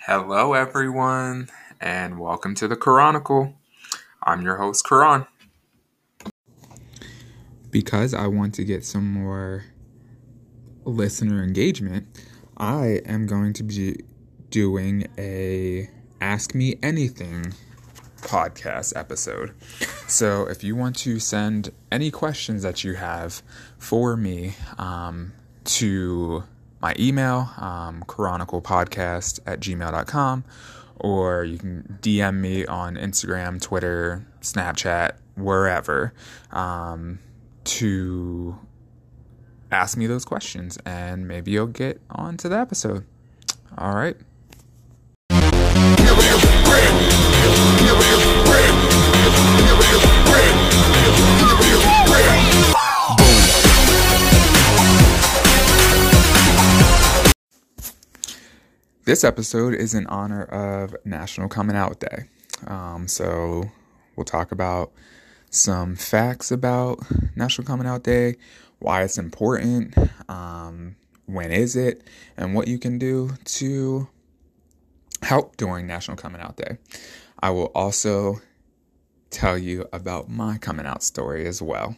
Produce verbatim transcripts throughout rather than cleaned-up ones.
Hello, everyone, and welcome to the Chronicle. I'm your host, Karan. Because I want to get some more listener engagement, I am going to be doing a Ask Me Anything podcast episode. So if you want to send any questions that you have for me um, to my email, um, chroniclepodcast at gmail dot com, or you can D M me on Instagram, Twitter, Snapchat, wherever, um, to ask me those questions, and maybe you'll get on to the episode. All right. This episode is in honor of National Coming Out Day. Um, so we'll talk about some facts about National Coming Out Day, why it's important, um, when is it, and what you can do to help during National Coming Out Day. I will also tell you about my coming out story as well.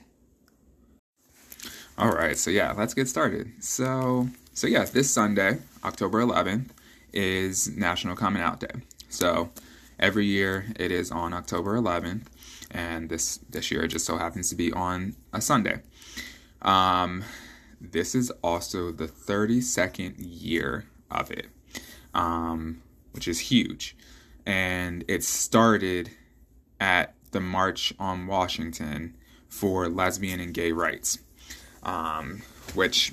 All right, so yeah, let's get started. So, so yeah, this Sunday, October eleventh, is National Coming Out Day. So every year it is on October eleventh, and this this year it just so happens to be on a Sunday. Um, this is also the thirty-second year of it, um, which is huge. And it started at the March on Washington for lesbian and gay rights, um, which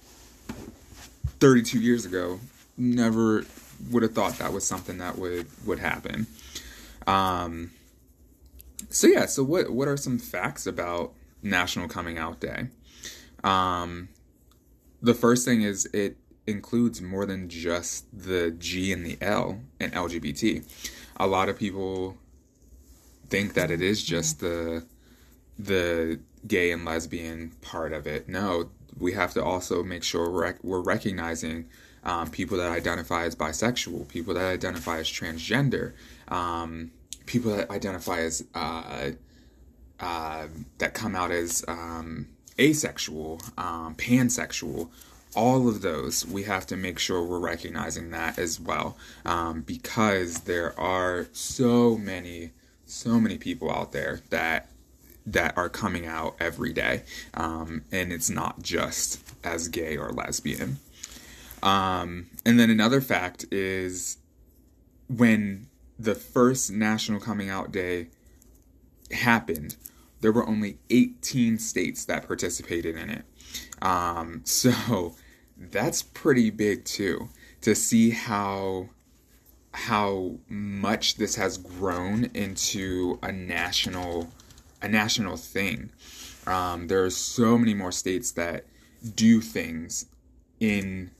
thirty-two years ago, never would have thought that was something that would, would happen. Um, so yeah, so what, what are some facts about National Coming Out Day? Um, the first thing is it includes more than just the G and the L in L G B T. A lot of people think that it is just the, the gay and lesbian part of it. No, we have to also make sure we're, we're recognizing Um, people that identify as bisexual, people that identify as transgender, um, people that identify as, uh, uh, that come out as um, asexual, um, pansexual. All of those, we have to make sure we're recognizing that as well, um, because there are so many, so many people out there that that are coming out every day, um, and it's not just as gay or lesbian. Um, and then another fact is when the first National Coming Out Day happened, there were only eighteen states that participated in it. Um, so that's pretty big too, to see how, how much this has grown into a national, a national thing. Um, there are so many more states that do things in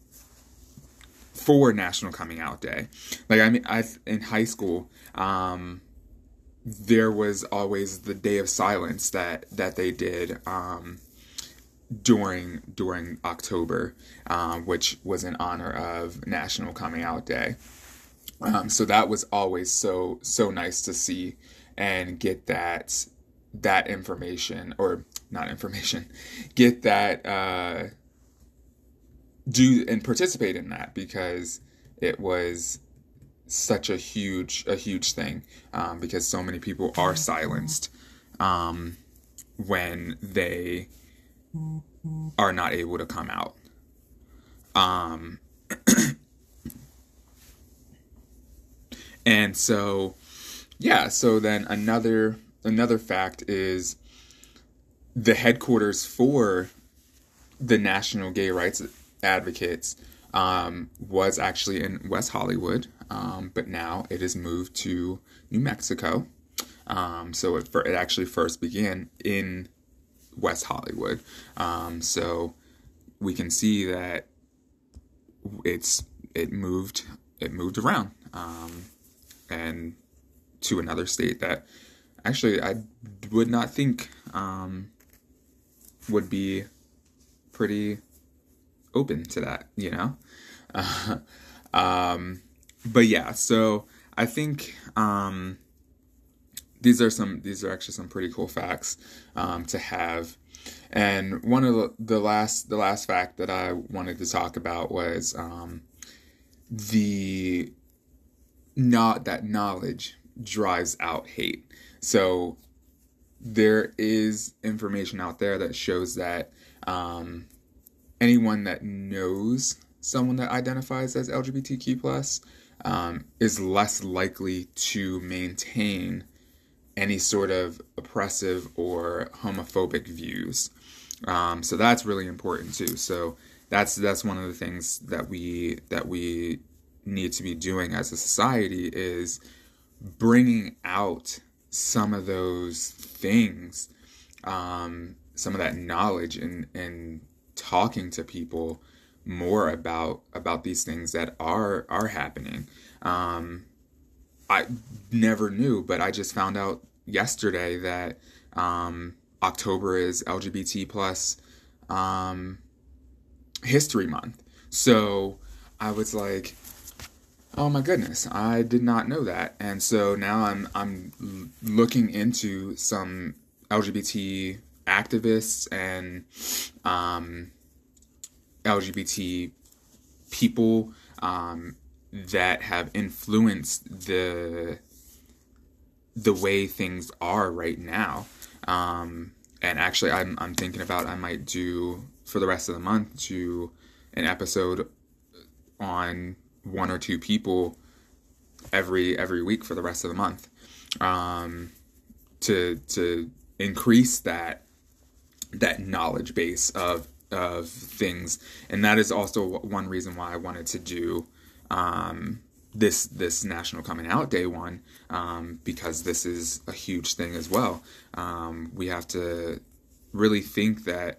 for National Coming Out Day. Like, I mean, I in high school, um, there was always the Day of Silence that that they did um, during during October, um, which was in honor of National Coming Out Day. Um, so that was always so so nice to see and get that that information, or not information, get that. Uh, do and participate in that, because it was such a huge a huge thing, um, because so many people are silenced um, when they are not able to come out. Um, and so yeah, so then another another fact is the headquarters for the National Gay Rights Advocates um, was actually in West Hollywood, um, but now it has moved to New Mexico. Um, so it, it actually first began in West Hollywood. Um, so we can see that it's it moved it moved around um, and to another state that actually I would not think um, would be pretty open to that, you know? Uh, um, but yeah, so I think um, these are some these are actually some pretty cool facts um, to have. And one of the, the last the last fact that I wanted to talk about was um, the not that knowledge drives out hate. So there is information out there that shows that um, anyone that knows someone that identifies as L G B T Q plus um, is less likely to maintain any sort of oppressive or homophobic views. Um, so that's really important too. So that's that's one of the things that we that we need to be doing as a society is bringing out some of those things, um, some of that knowledge, and and talking to people more about about these things that are are happening. Um, I never knew, but I just found out yesterday that um, October is L G B T plus um, History Month. So I was like, oh my goodness, I did not know that. And so now I'm I'm looking into some L G B T activists and um, L G B T people um, that have influenced the the way things are right now. Um, and actually, I'm I'm thinking about I might do for the rest of the month to an episode on one or two people every every week for the rest of the month, um, to to increase that that knowledge base of of things. And that is also one reason why I wanted to do um, this this National Coming Out Day one, um, because this is a huge thing as well. Um, we have to really think that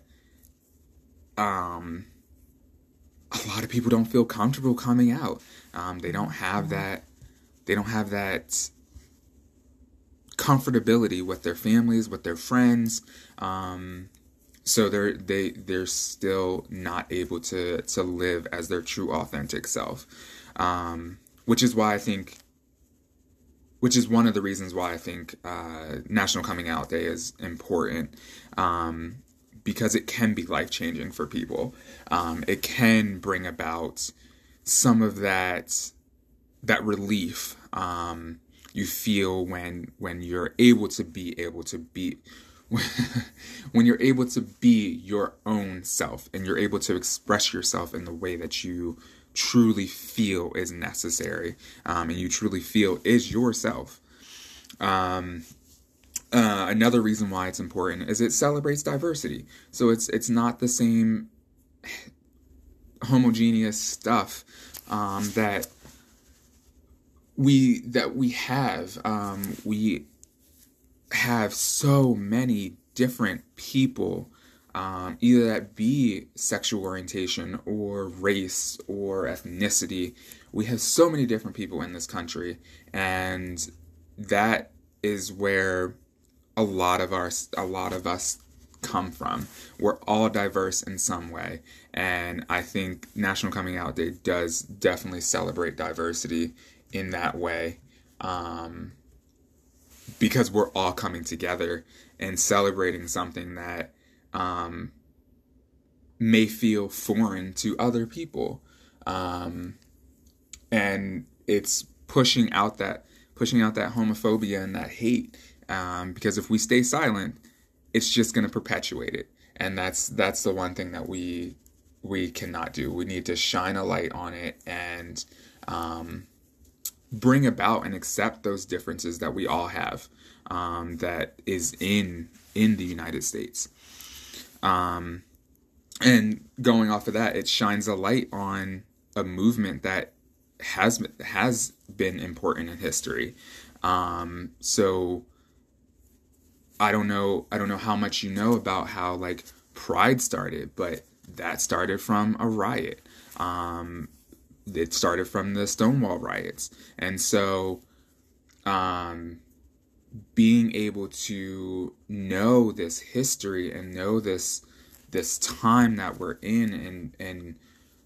um, a lot of people don't feel comfortable coming out. Um, they don't have that. They don't have that comfortability with their families, with their friends. Um, so they're they they're still not able to to live as their true, authentic self. Um, which is why I think. Which is one of the reasons why I think uh, National Coming Out Day is important. Um, because it can be life-changing for people. Um, it can bring about some of that that relief um, you feel when when you're able to be able to be when you're able to be your own self and you're able to express yourself in the way that you truly feel is necessary, um, and you truly feel is yourself. Um, Uh, another reason why it's important is it celebrates diversity. So it's it's not the same homogeneous stuff um, that we that we have. Um, we have so many different people, um, either that be sexual orientation or race or ethnicity. We have so many different people in this country, and that is where a lot of our a lot of us come from. We're all diverse in some way, and I think National Coming Out Day does definitely celebrate diversity in that way, um, because we're all coming together and celebrating something that um, may feel foreign to other people, um, and it's pushing out that pushing out that homophobia and that hate. Um, because if we stay silent, it's just going to perpetuate it, and that's that's the one thing that we we cannot do. We need to shine a light on it and um, bring about and accept those differences that we all have, um, that is in in the United States. Um, and going off of that, it shines a light on a movement that has has been important in history. Um, so. I don't know. I don't know how much you know about how like Pride started, but that started from a riot. Um, it started from the Stonewall riots, and so um, being able to know this history and know this this time that we're in, and and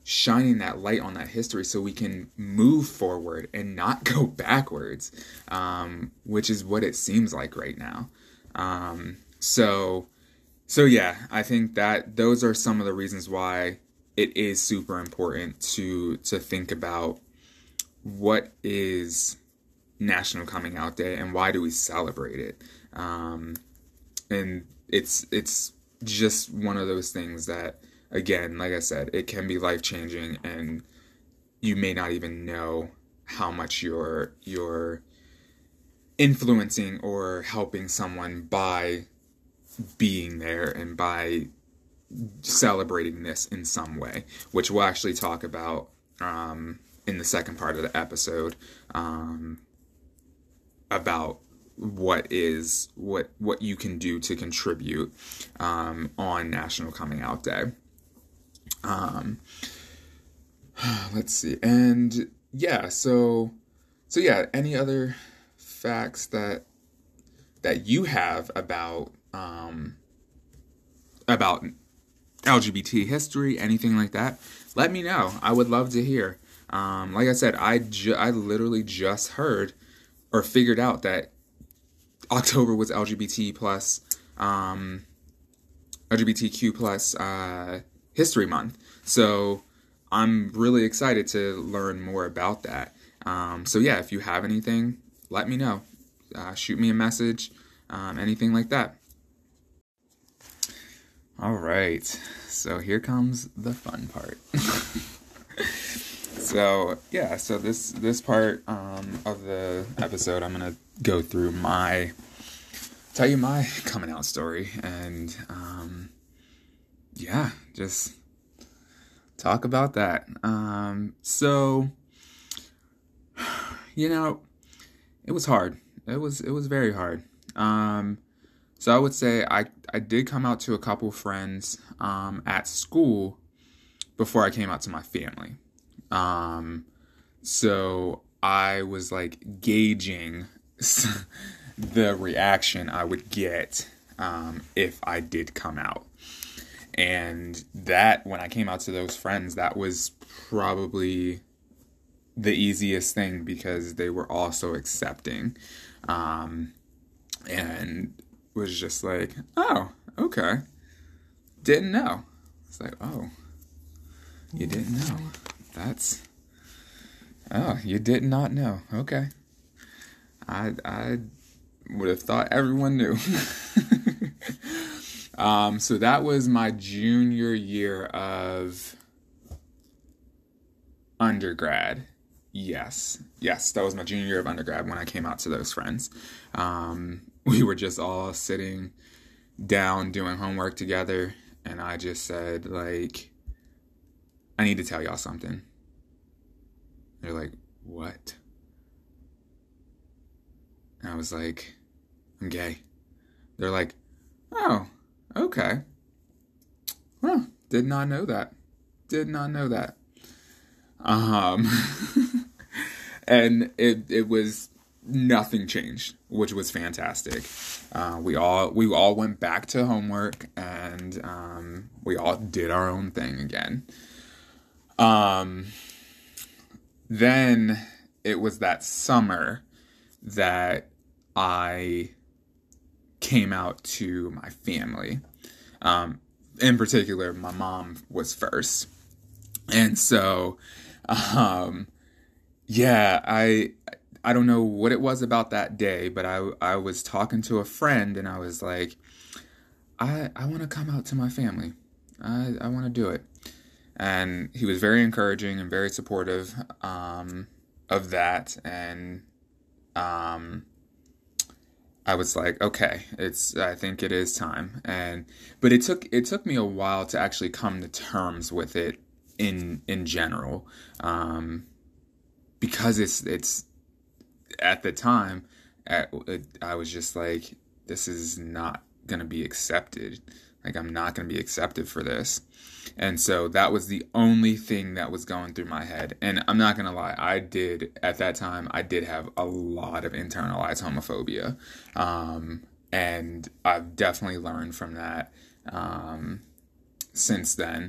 shining that light on that history so we can move forward and not go backwards, um, which is what it seems like right now. Um, so, so yeah, I think that those are some of the reasons why it is super important to to think about what is National Coming Out Day and why do we celebrate it. Um, and it's it's just one of those things that, again, like I said, it can be life-changing, and you may not even know how much you're you're influencing or helping someone by being there and by celebrating this in some way, which we'll actually talk about um, in the second part of the episode, um, about what is what what you can do to contribute um, on National Coming Out Day. Um, let's see, and yeah, so so yeah, any other facts that that you have about um, about L G B T history, anything like that, let me know. I would love to hear. Um, like I said, I ju- I literally just heard or figured out that October was L G B T plus um, L G B T Q plus uh, History Month. So I'm really excited to learn more about that. Um, so yeah, if you have anything, let me know. Uh, shoot me a message, um, anything like that. All right, so here comes the fun part. So yeah, so this this part um, of the episode, I'm gonna go through my, tell you my coming out story, and um, yeah, just talk about that. Um, so, you know, it was hard. It was it was very hard. Um, so I would say I I did come out to a couple friends um, at school before I came out to my family. Um, so I was like gauging the reaction I would get um, if I did come out. And that, when I came out to those friends, that was probably the easiest thing because they were also accepting. Um, and was just like, oh, okay. Didn't know. It's like, oh, you didn't know. That's, oh, you did not know. Okay. I I would have thought everyone knew. um, so that was my junior year of undergrad. Yes. Yes, that was my junior year of undergrad when I came out to those friends. Um, we were just all sitting down doing homework together, and I just said, like, I need to tell y'all something. They're like, what? And I was like, I'm gay. They're like, oh, okay. Huh, did not know that. Did not know that. Um, and it it was, nothing changed, which was fantastic. Uh, we all we all went back to homework, and um, we all did our own thing again. Um, then it was that summer that I came out to my family. Um, in particular, my mom was first. And so, um, yeah, I, I don't know what it was about that day, but I, I was talking to a friend, and I was like, I, I want to come out to my family. I, I want to do it. And he was very encouraging and very supportive, um, of that. And, um, I was like, okay, it's, I think it is time. And, but it took, it took me a while to actually come to terms with it in, in general. Um, because it's, it's at the time, at, it, I was just like, this is not going to be accepted. Like, I'm not going to be accepted for this. And so that was the only thing that was going through my head. And I'm not going to lie, I did, at that time, I did have a lot of internalized homophobia. Um, and I've definitely learned from that um, since then.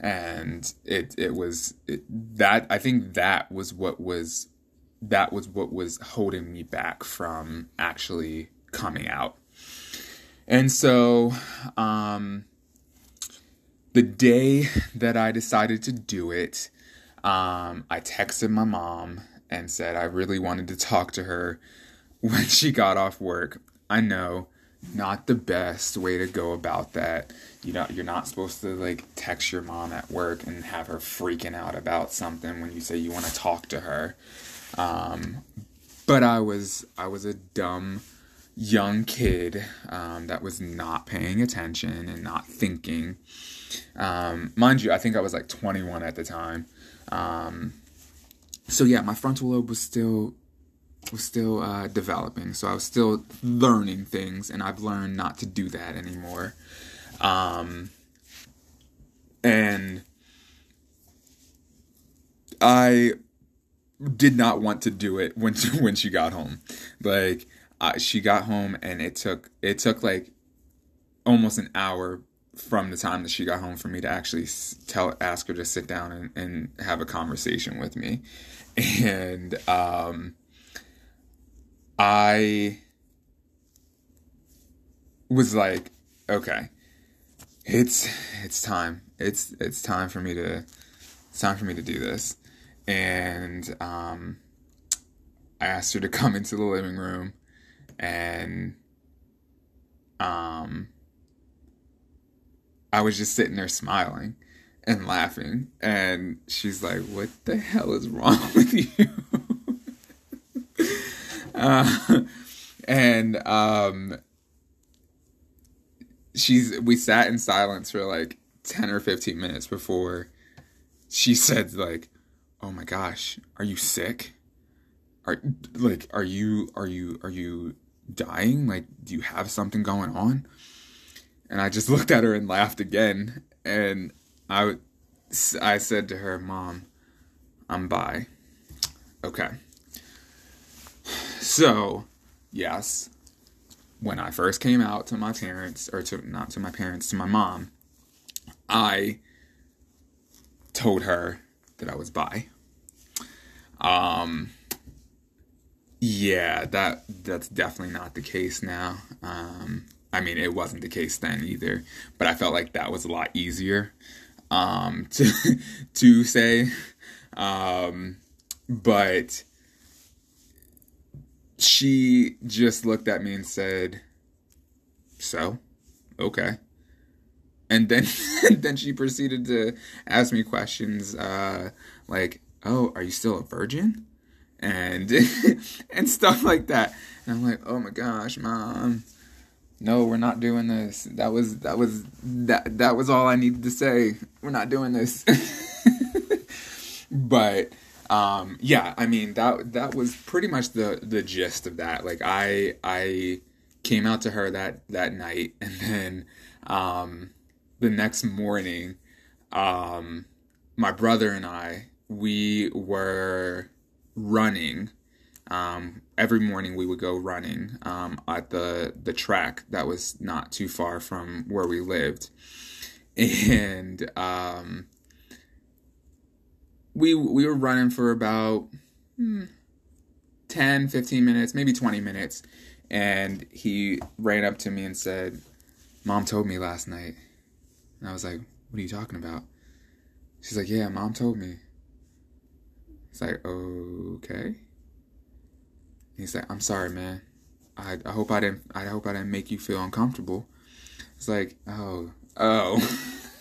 And it it was it, that I think that was what was that was what was holding me back from actually coming out. And so um the day that I decided to do it, um, I texted my mom and said I really wanted to talk to her when she got off work. I know, not the best way to go about that. You know, you're not supposed to like text your mom at work and have her freaking out about something when you say you want to talk to her. Um, but I was I was a dumb young kid um, that was not paying attention and not thinking. Um, mind you, I think I was like twenty-one at the time. Um, so yeah, my frontal lobe was still was still uh, developing. So I was still learning things, and I've learned not to do that anymore. Um, and I did not want to do it when she, when she got home. Like uh, she got home, and it took it took like almost an hour from the time that she got home for me to actually tell, ask her to sit down and, and have a conversation with me. And, um, I was like, okay, it's, it's time. It's, it's time for me to, it's time for me to do this. And, um, I asked her to come into the living room, and, um, I was just sitting there smiling and laughing. And she's like, what the hell is wrong with you? uh, and um, she's we sat in silence for like ten or fifteen minutes before she said, like, oh my gosh, are you sick? Are like, are you, are you, are you dying? Like, do you have something going on? And I just looked at her and laughed again. And I, I said to her, Mom, I'm bi. Okay. So, yes, when I first came out to my parents, or to not to my parents, to my mom, I told her that I was bi. Um, yeah, that that's definitely not the case now. Um, I mean, it wasn't the case then either, but I felt like that was a lot easier um, to to say. Um, but she just looked at me and said, "So, okay." And then then she proceeded to ask me questions uh, like, "Oh, are you still a virgin?" And and stuff like that. And I'm like, "Oh my gosh, Mom. No, we're not doing this. That was that was that that was all I needed to say. We're not doing this." But um, yeah, I mean that that was pretty much the the gist of that. Like I I came out to her that that night, and then um, the next morning, um, my brother and I we were running. Um, every morning we would go running um, at the the track that was not too far from where we lived, and um, we we were running for about hmm, ten, fifteen minutes, maybe twenty minutes, and he ran up to me and said, "Mom told me last night." And I was like, "What are you talking about?" She's like, "Yeah, Mom told me." It's like, okay. He's like, "I'm sorry, man. I I hope I didn't I hope I didn't make you feel uncomfortable." It's like, oh, oh,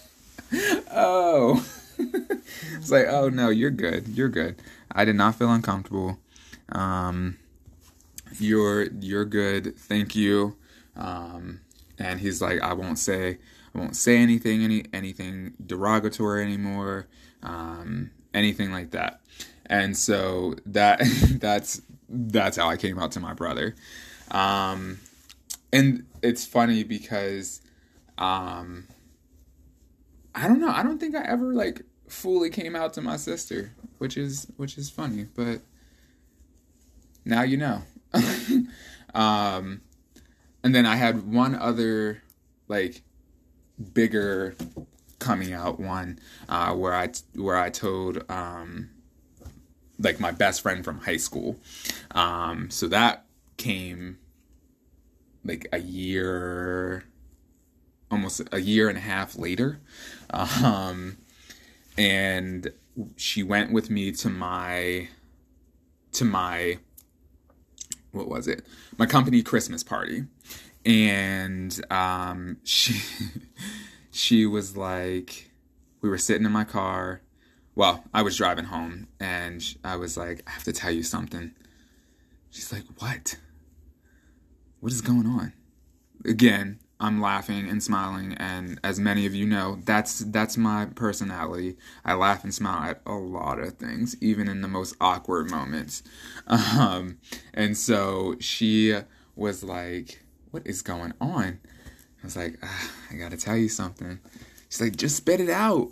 oh. It's like, oh no, you're good. You're good. I did not feel uncomfortable. Um, you're you're good. Thank you. Um, and he's like, I won't say I won't say anything any anything derogatory anymore. Um, anything like that. And so that that's that's how I came out to my brother. Um, and it's funny because um, I don't know. I don't think I ever like fully came out to my sister, which is which is funny, but now you know. um, and then I had one other like bigger coming out one, uh, where I where I told um, like my best friend from high school. Um, so that came like a year, almost a year and a half later, um, and she went with me to my to my what was it? My company Christmas party. And um, she she was like, we were sitting in my car. Well, I was driving home, and I was like, I have to tell you something. She's like, what? What is going on? Again, I'm laughing and smiling, and as many of you know, that's that's my personality. I laugh and smile at a lot of things, even in the most awkward moments. Um, and so she was like, what is going on? I was like, ah, I gotta tell you something. She's like, just spit it out.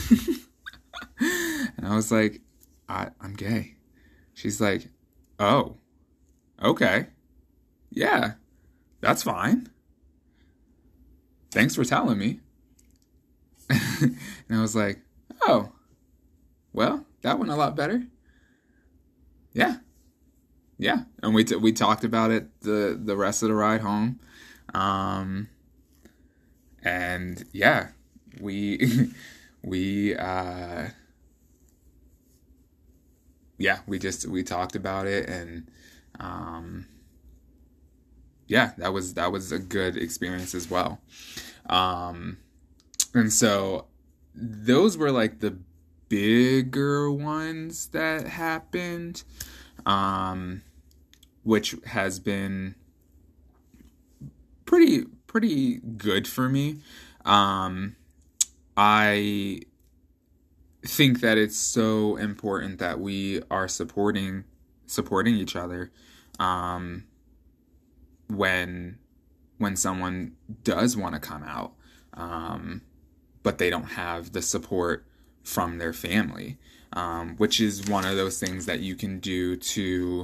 And I was like, I, I'm gay. She's like, oh, okay. Yeah, that's fine. Thanks for telling me. And I was like, oh, well, that went a lot better. Yeah. Yeah, and we t- we talked about it the, the rest of the ride home, um, and yeah, we we uh, yeah we just we talked about it, and um, yeah, that was that was a good experience as well, um, and so those were like the bigger ones that happened. Um, which has been pretty pretty good for me. Um, I think that it's so important that we are supporting supporting each other um, when when someone does want to come out, um, but they don't have the support from their family, um, which is one of those things that you can do to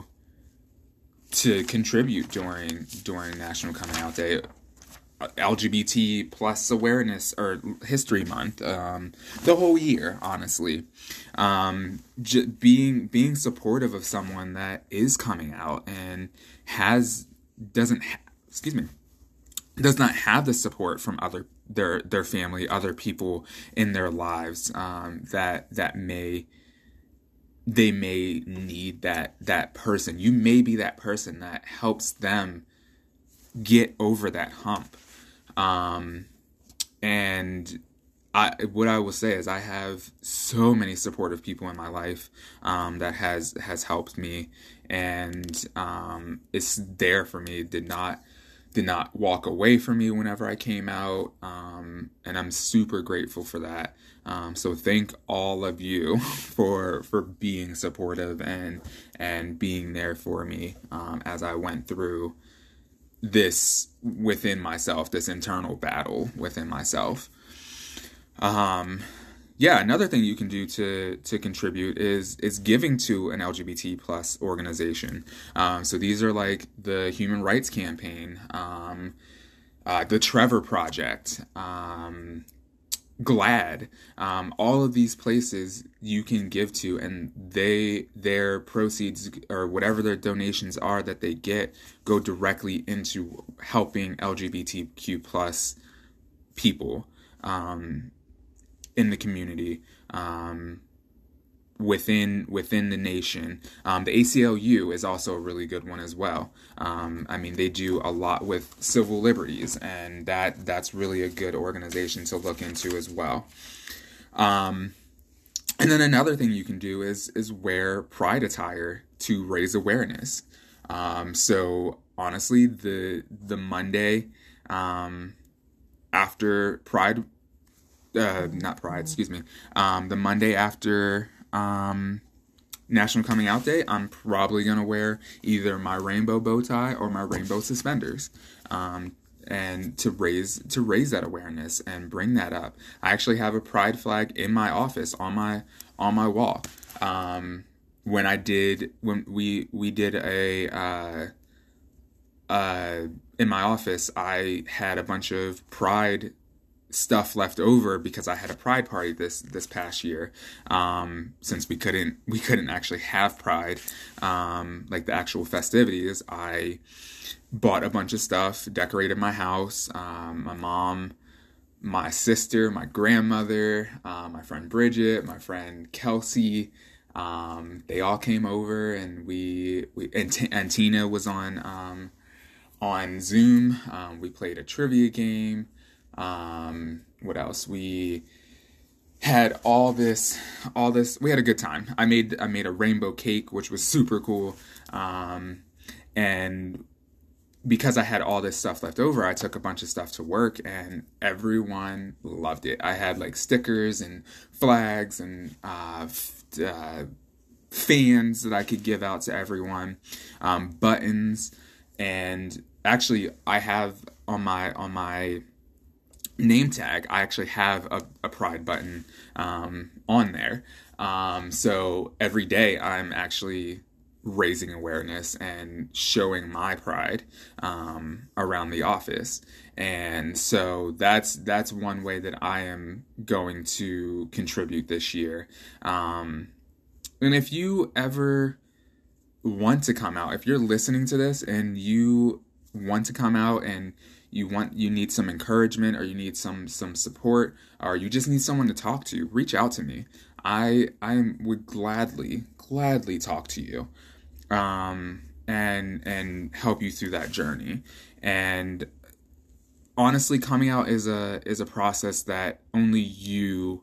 to contribute during during National Coming Out Day, L G B T plus awareness or History Month, um, the whole year, honestly. Um, j- being being supportive of someone that is coming out and has doesn't ha- excuse me does not have the support from other their their family, other people in their lives, um, that that may. They may need that that person. You may be that person that helps them get over that hump. Um, and I, what I will say is I have so many supportive people in my life um, that has has helped me, and um, it's there for me. Did not did not walk away from me whenever I came out, um, and I'm super grateful for that. Um, so thank all of you for for being supportive and and being there for me um, as I went through this within myself, this internal battle within myself. Um, yeah, another thing you can do to to contribute is is giving to an L G B T plus organization. Um, so these are like the Human Rights Campaign, um, uh, the Trevor Project, um, GLAAD, um, all of these places you can give to, and they their proceeds or whatever their donations are that they get go directly into helping L G B T Q plus people um, in the community, um, within within the nation. Um, the A C L U is also a really good one as well. Um, I mean, they do a lot with civil liberties, and that that's really a good organization to look into as well. Um, and then another thing you can do is is wear pride attire to raise awareness. Um, so honestly, the the Monday um, after Pride, uh, not Pride, excuse me, um, the Monday after Um, National Coming Out Day, I'm probably going to wear either my rainbow bow tie or my rainbow suspenders, um, and to raise to raise that awareness and bring that up. I actually have a pride flag in my office on my on my wall. Um, when I did when we we did a uh, uh, in my office, I had a bunch of pride stuff left over because I had a pride party this this past year. Um, since we couldn't we couldn't actually have pride, um, like the actual festivities, I bought a bunch of stuff, decorated my house. Um, my mom, my sister, my grandmother, uh, my friend Bridget, my friend Kelsey. Um, they all came over, and we we and, T- and Tina was on um, on Zoom. Um, we played a trivia game. Um, what else? We had all this, all this, we had a good time. I made, I made a rainbow cake, which was super cool. Um, and because I had all this stuff left over, I took a bunch of stuff to work, and everyone loved it. I had like stickers and flags and, uh, f- uh fans that I could give out to everyone, um, buttons. And actually I have on my, on my, name tag, I actually have a, a pride button um, on there. Um, so every day I'm actually raising awareness and showing my pride um, around the office. And so that's that's one way that I am going to contribute this year. Um, and if you ever want to come out, if you're listening to this and you want to come out and you want, you need some encouragement, or you need some, some support, or you just need someone to talk to, reach out to me. I, I would gladly, gladly talk to you, um, and, and help you through that journey. And honestly, coming out is a, is a process that only you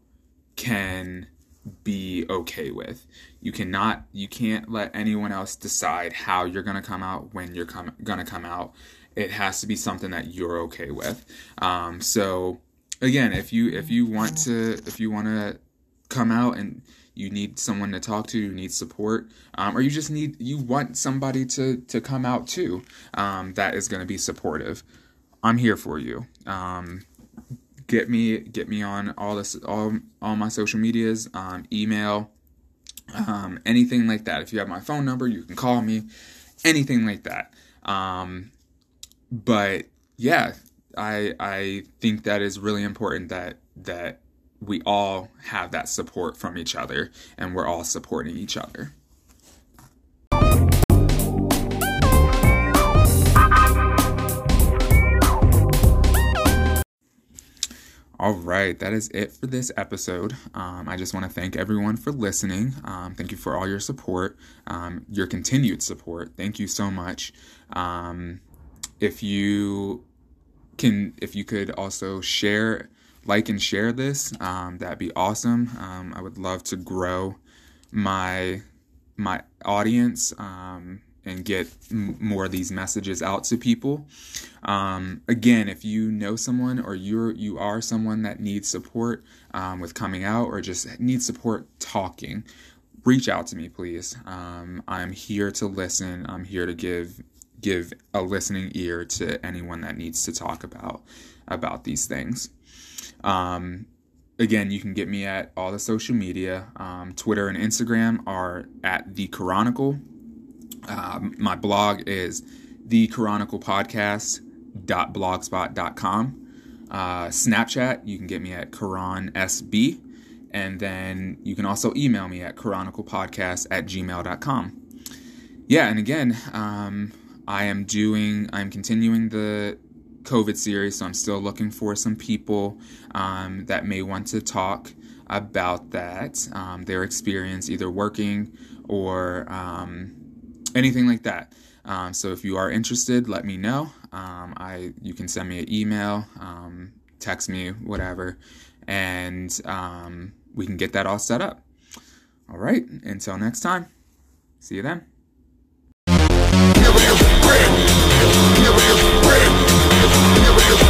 can be okay with. You cannot, you can't let anyone else decide how you're going to come out, when you're com- going to come out. It has to be something that you're okay with. Um, so again, if you, if you want to, if you want to come out and you need someone to talk to, you need support, um, or you just need, you want somebody to, to come out too, um, that is going to be supportive, I'm here for you. Um, get me, get me on all this, all, all my social medias, um, email, um, anything like that. If you have my phone number, you can call me, anything like that. Um, But yeah, I I think that is really important that that we all have that support from each other, and we're all supporting each other. All right, that is it for this episode. Um, I just want to thank everyone for listening. Um, thank you for all your support, um, your continued support. Thank you so much. Um, If you can, if you could also share, like and share this, um, that'd be awesome. Um, I would love to grow my my audience um, and get m- more of these messages out to people. Um, again, if you know someone, or you're you are someone that needs support um, with coming out, or just needs support talking, reach out to me, please. Um, I'm here to listen. I'm here to give. give a listening ear to anyone that needs to talk about about these things. Um, again, you can get me at all the social media. Um, Twitter and Instagram are at The Chronicle. Um, my blog is the chronicle podcast dot blogspot dot com. Uh, Snapchat, you can get me at Karan S B. And then you can also email me at chroniclepodcast at gmail dot com. Yeah, and again, um, I am doing, I'm continuing the COVID series, so I'm still looking for some people um, that may want to talk about that, um, their experience either working or um, anything like that. Um, so if you are interested, let me know. Um, I you can send me an email, um, text me, whatever, and um, we can get that all set up. All right, until next time, see you then. Here we go.